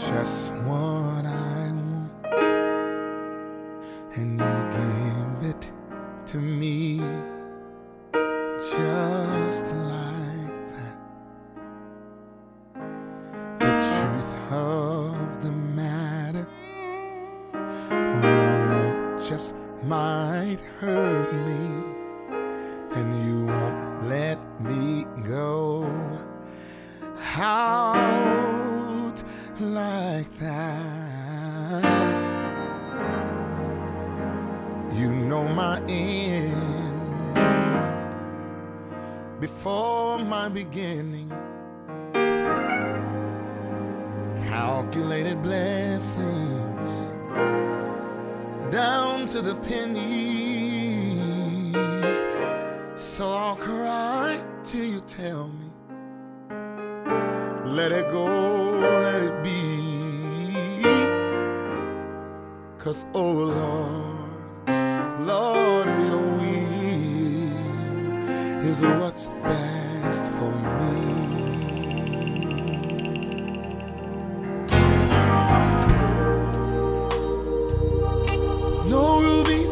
just what I want, and you give it to me just like that. The truth of the matter, what I want just might hurt me, and you won't let me go out like that. You know my end before my beginning. Calculated blessings down to the penny. So I'll cry till you tell me, let it go, let it be. 'Cause oh Lord, Lord, your will is what's best for me. No rubies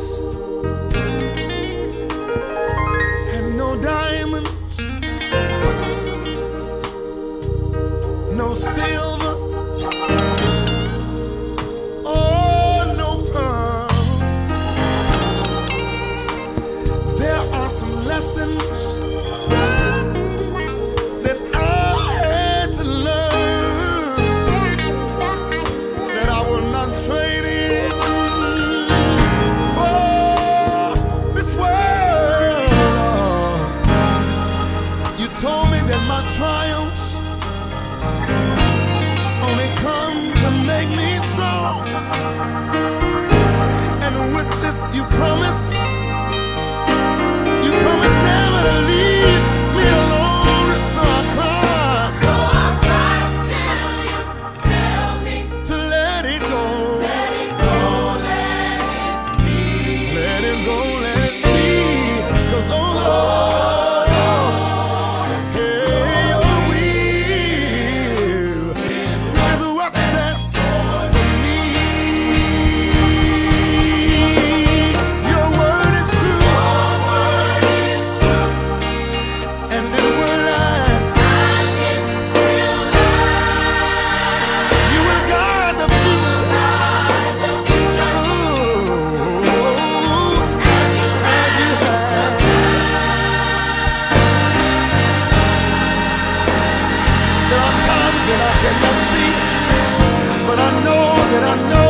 and no diamonds, no silver, oh, no pearls. There are some lessons that I had to learn that I will not trade in for this world. You told me that my triumphs only come to make me strong, and with this you promise never to leave me alone. So I cry till you tell me to let it go, let it go, let it be, let it go, let it be. 'Cause oh Lord, hey, your will is what's best for me. Your word is true, and it will last. You will guard the future, ooh, as you have. There are times that I cannot see, but I know that I know